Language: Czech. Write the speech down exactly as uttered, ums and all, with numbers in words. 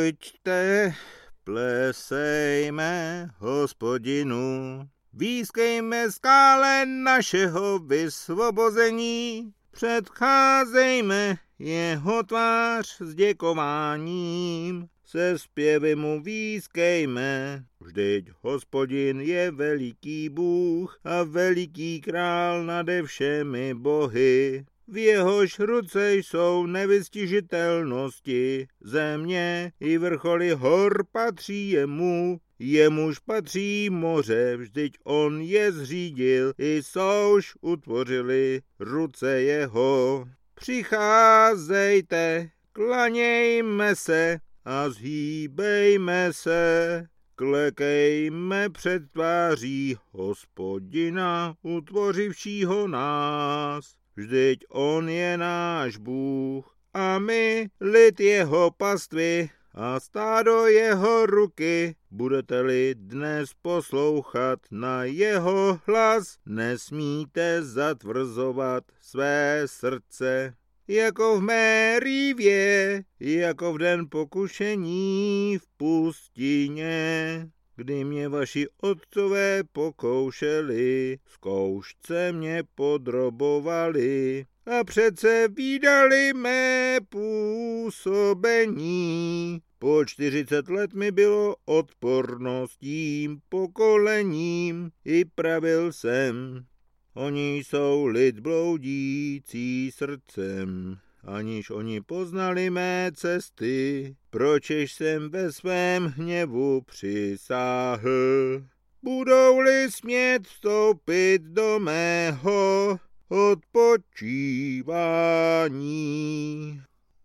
Pojďte, plesejme Hospodinu, výskejme skále našeho vysvobození, předcházejme jeho tvář s děkováním, se zpěvy mu výskejme, vždyť Hospodin je veliký Bůh a veliký král nade všemi bohy. V jehož ruce jsou nevystižitelnosti, země i vrcholy hor patří jemu, jemuž patří moře, vždyť on je zřídil, i souš utvořili ruce jeho. Přicházejte, klanějme se a zhýbejme se, klekejme před tváří Hospodina, utvořivšího nás. Vždyť on je náš Bůh a my lid jeho pastvy a stádo jeho ruky. Budete-li dnes poslouchat na jeho hlas, nesmíte zatvrzovat své srdce. Jako v Mérivě, jako v den pokušení v pustině, kdy mě vaši otcové pokoušeli, zkoušce mě podrobovali a přece vídali mé působení. Po čtyřicet let mi bylo odpornostím pokolením, i pravil jsem. Oni jsou lid bloudící srdcem, aniž oni poznali mé cesty, pročež jsem ve svém hněvu přisáhl. Budou-li smět vstoupit do mého odpočívání.